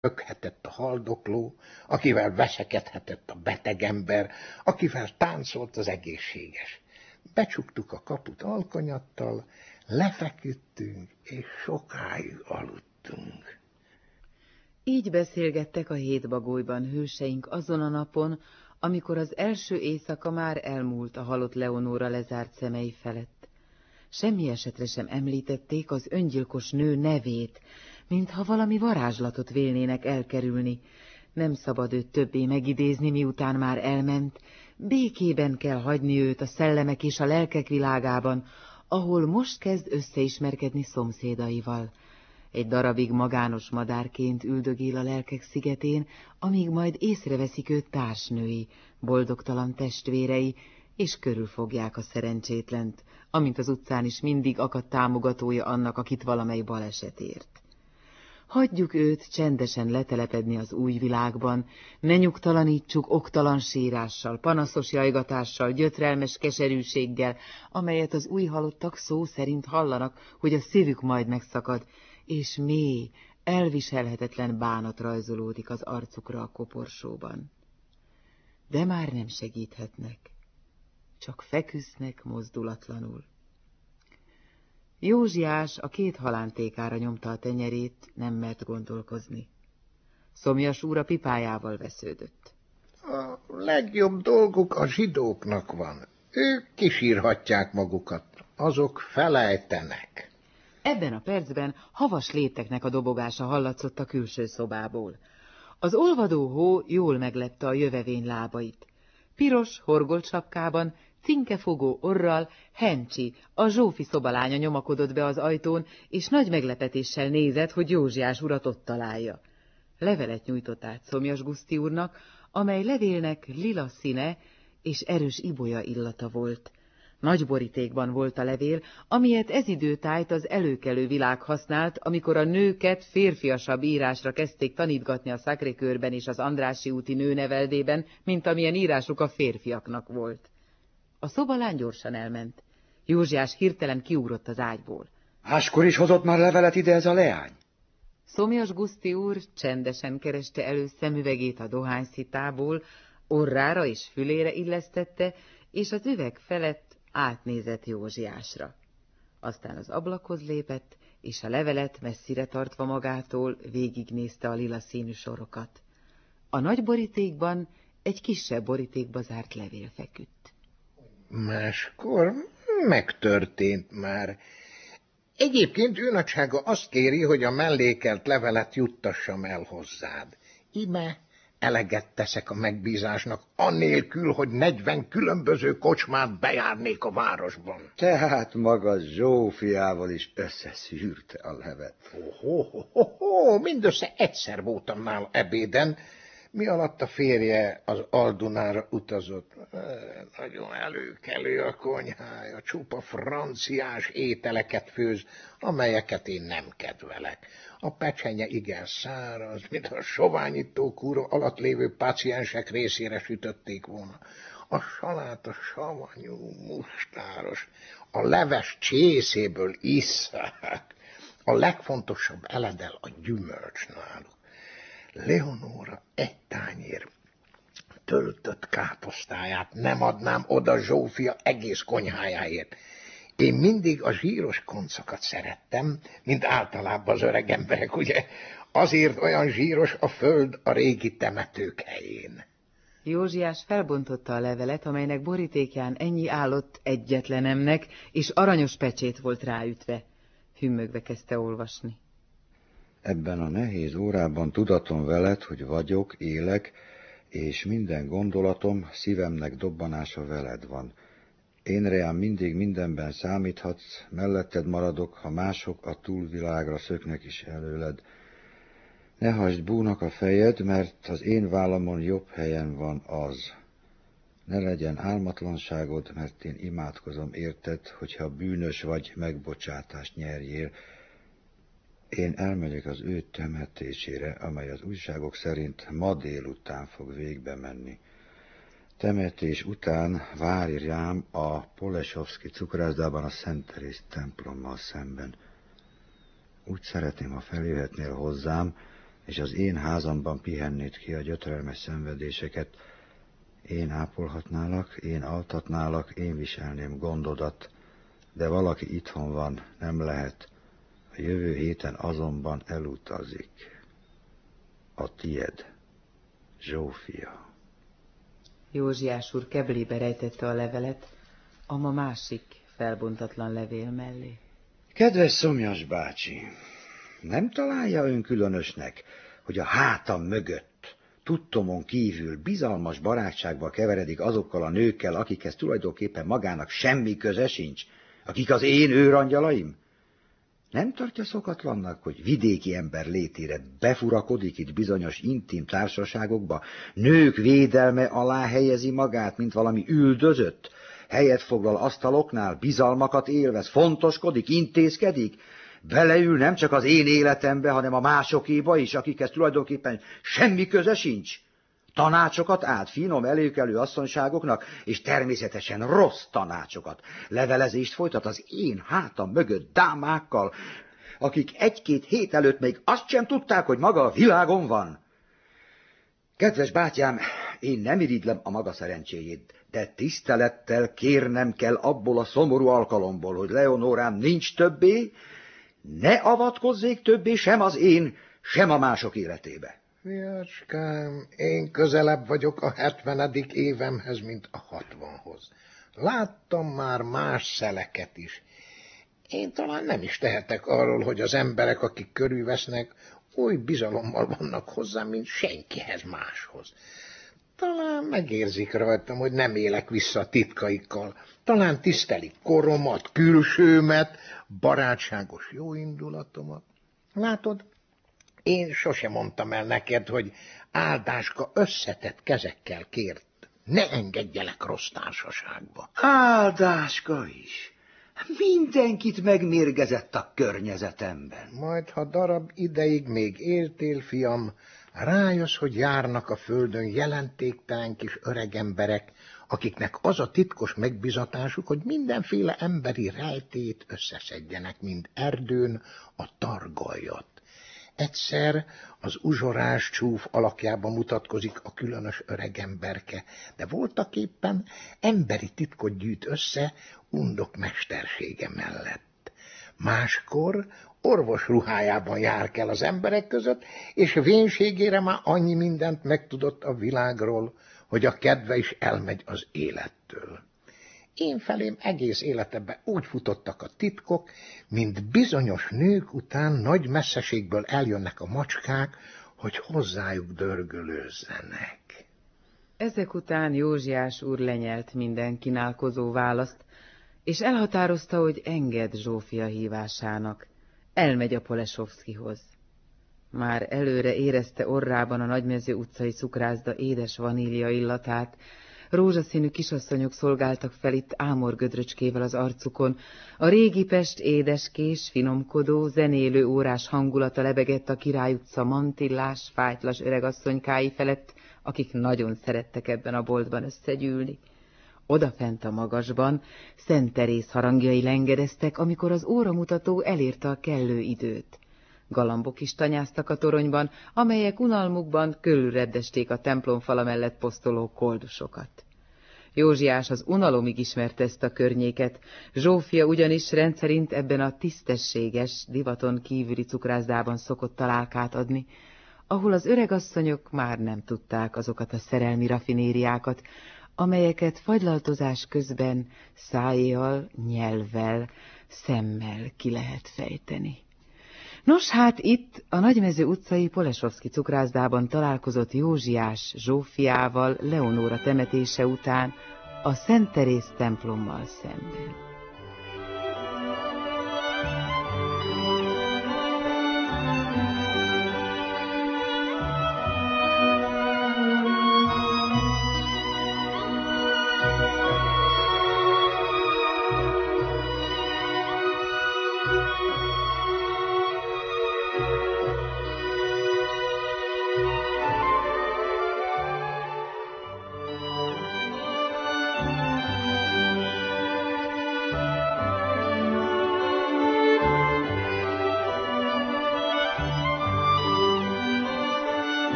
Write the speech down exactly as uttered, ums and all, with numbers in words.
röhöghetett a haldokló, akivel veszekedhetett a beteg ember, akivel táncolt az egészséges. Becsuktuk a kaput alkonyattal, lefeküdtünk, és sokáig aludtunk. Így beszélgettek a hétbagolyban hőseink azon a napon, amikor az első éjszaka már elmúlt a halott Leonóra lezárt szemei felett. Semmi esetre sem említették az öngyilkos nő nevét, mintha valami varázslatot vélnének elkerülni. Nem szabad őt többé megidézni, miután már elment, békében kell hagyni őt a szellemek és a lelkek világában, ahol most kezd összeismerkedni szomszédaival. Egy darabig magános madárként üldögél a lelkek szigetén, amíg majd észreveszik őt társnői, boldogtalan testvérei, és körülfogják a szerencsétlent, amint az utcán is mindig akadt támogatója annak, akit valamely baleset ért. Hagyjuk őt csendesen letelepedni az új világban, ne nyugtalanítsuk oktalan sírással, panaszos jajgatással, gyötrelmes keserűséggel, amelyet az új halottak szó szerint hallanak, hogy a szívük majd megszakad, és mély, elviselhetetlen bánat rajzolódik az arcukra a koporsóban. De már nem segíthetnek, csak feküsznek mozdulatlanul. Józsiás a két halántékára nyomta a tenyerét, nem mert gondolkozni. Szomjas úr a pipájával vesződött. A legjobb dolguk a zsidóknak van. Ők kisírhatják magukat, azok felejtenek. Ebben a percben havas lépteknek a dobogása hallatszott a külső szobából. Az olvadó hó jól meglepte a jövevény lábait. Piros, horgolt sapkában, cinkefogó orral Hencsi, a Zsófi szobalánya nyomakodott be az ajtón, és nagy meglepetéssel nézett, hogy Józsiás urat ott találja. Levelet nyújtott át Szomjas Guszti úrnak, amely levélnek lila színe és erős ibolya illata volt. Nagy borítékban volt a levél, amilyet ez időtájt az előkelő világ használt, amikor a nőket férfiasabb írásra kezdték tanítgatni a Sacré-Cœurben és az Andrássy úti nőneveldében, mint amilyen írásuk a férfiaknak volt. A szobalány gyorsan elment. Józsiás hirtelen kiugrott az ágyból. Máskor is hozott már levelet ide ez a leány? Szomjas Guszti úr csendesen kereste elő szemüvegét a dohányszitából, orrára és fülére illesztette, és az üveg felett átnézett Józsiásra. Aztán az ablakhoz lépett, és a levelet messzire tartva magától végignézte a lila színű sorokat. A nagy borítékban egy kisebb borítékba zárt levél feküdt. Máskor megtörtént már. Egyébként ő nagysága azt kéri, hogy a mellékelt levelet juttassam el hozzád. Ime eleget teszek a megbízásnak, annélkül, hogy negyven különböző kocsmát bejárnék a városban. Tehát maga Zsófiával is összeszűrte a levet. Ho, ho, ho, ho, mindössze egyszer voltam nála ebéden, mi alatt a férje az Aldunára utazott. Nagyon előkelő a konyhája, csupa franciás ételeket főz, amelyeket én nem kedvelek. A pecsenye igen száraz, mint a soványító kúra alatt lévő páciensek részére sütötték volna. A saláta savanyú, mustáros, a leves csészéből isszák. A legfontosabb eledel a gyümölcs náluk. Leonóra egy tányér töltött káposztáját nem adnám oda Zsófia egész konyhájáért. Én mindig a zsíros koncokat szerettem, mint általában az öreg emberek, ugye? Azért olyan zsíros a föld a régi temetők helyén. Józsiás felbontotta a levelet, amelynek borítékján ennyi állott egyetlenemnek, és aranyos pecsét volt ráütve. Hümmögve kezdte olvasni. Ebben a nehéz órában tudatom veled, hogy vagyok, élek, és minden gondolatom, szívemnek dobbanása veled van. Én reám mindig mindenben számíthatsz, melletted maradok, ha mások a túlvilágra szöknek is előled. Ne hagyd búnak a fejed, mert az én vállamon jobb helyen van az. Ne legyen álmatlanságod, mert én imádkozom érted, hogyha bűnös vagy, megbocsátást nyerjél. Én elmegyek az ő temetésére, amely az újságok szerint ma délután fog végbe menni. Temetés után várj rám a Polesovszki cukrászdában a Szent Teréz templommal szemben. Úgy szeretném, ha feljöhetnél hozzám, és az én házamban pihennéd ki a gyötrelmes szenvedéseket. Én ápolhatnálak, én altatnálak, én viselném gondodat, de valaki itthon van, nem lehet. A jövő héten azonban elutazik. A tied, Zsófia. Józsiás úr keblébe rejtette a levelet, a ma másik felbontatlan levél mellé. Kedves Szomjas bácsi, nem találja ön különösnek, hogy a hátam mögött, tudtomon kívül bizalmas barátságba keveredik azokkal a nőkkel, akikhez tulajdonképpen magának semmi köze sincs, akik az én őrangyalaim? Nem tartja szokatlannak, hogy vidéki ember létére befurakodik itt bizonyos intim társaságokba, nők védelme alá helyezi magát, mint valami üldözött, helyet foglal asztaloknál, bizalmakat élvez, fontoskodik, intézkedik, beleül nem csak az én életembe, hanem a másokéba is, akikhez tulajdonképpen semmi köze sincs. Tanácsokat át finom előkelő asszonyságoknak, és természetesen rossz tanácsokat. Levelezést folytat az én hátam mögött dámákkal, akik egy-két hét előtt még azt sem tudták, hogy maga a világon van. Kedves bátyám, én nem irigylem a maga szerencséjét, de tisztelettel kérnem kell abból a szomorú alkalomból, hogy Leonórám nincs többé, ne avatkozzék többé sem az én, sem a mások életébe. Fiacskám, én közelebb vagyok a hetvenedik évemhez, mint a hatvanhoz. Láttam már más szeleket is. Én talán nem is tehetek arról, hogy az emberek, akik körülvesznek, oly bizalommal vannak hozzám, mint senkihez máshoz. Talán megérzik rajtam, hogy nem élek vissza a titkaikkal. Talán tisztelik koromat, külsőmet, barátságos jóindulatomat. Látod, én sosem mondtam el neked, hogy Áldáska összetett kezekkel kért. Ne engedjelek rossz társaságba. Áldáska is. Mindenkit megmérgezett a környezetemben. Majd, ha darab ideig még éltél, fiam, rájössz, hogy járnak a földön jelentéktelen kis öreg emberek, akiknek az a titkos megbizatásuk, hogy mindenféle emberi rejtét összeszedjenek, mint erdőn a targaljat. Egyszer az uzsorás csúf alakjában mutatkozik a különös öregemberke, de voltaképpen emberi titkot gyűjt össze undok mestersége mellett. Máskor orvos ruhájában jár kell az emberek között, és vénségére már annyi mindent megtudott a világról, hogy a kedve is elmegy az élettől. Én felém egész életemben úgy futottak a titkok, mint bizonyos nők után nagy messzeségből eljönnek a macskák, hogy hozzájuk dörgölőzzenek. Ezek után Józsiás úr lenyelt minden kínálkozó választ, és elhatározta, hogy enged Zsófia hívásának. Elmegy a Polesovszkihoz. Már előre érezte orrában a Nagymező utcai cukrászda édes vanília illatát, rózsaszínű kisasszonyok szolgáltak fel itt ámorgödröcskével az arcukon, a régi Pest édeskés, finomkodó, zenélő órás hangulata lebegett a Király utca mantillás, fájtlas öregasszonykái felett, akik nagyon szerettek ebben a boltban összegyűlni. Odafent a magasban Szent Teréz harangjai lengedeztek, amikor az óramutató elérte a kellő időt. Galambok is tanyáztak a toronyban, amelyek unalmukban körülreddesték a templomfala mellett posztoló koldusokat. Józsiás az unalomig ismerte ezt a környéket, Zsófia ugyanis rendszerint ebben a tisztességes, divaton kívüli cukrászdában szokott találkát adni, ahol az öregasszonyok már nem tudták azokat a szerelmi rafinériákat, amelyeket fagylaltozás közben szájjal, nyelvvel, szemmel ki lehet fejteni. Nos, hát itt a Nagymező utcai Polesovszki cukrászdában találkozott Józsiás Zsófiával Leonóra temetése után a Szent Teréz templommal szemben.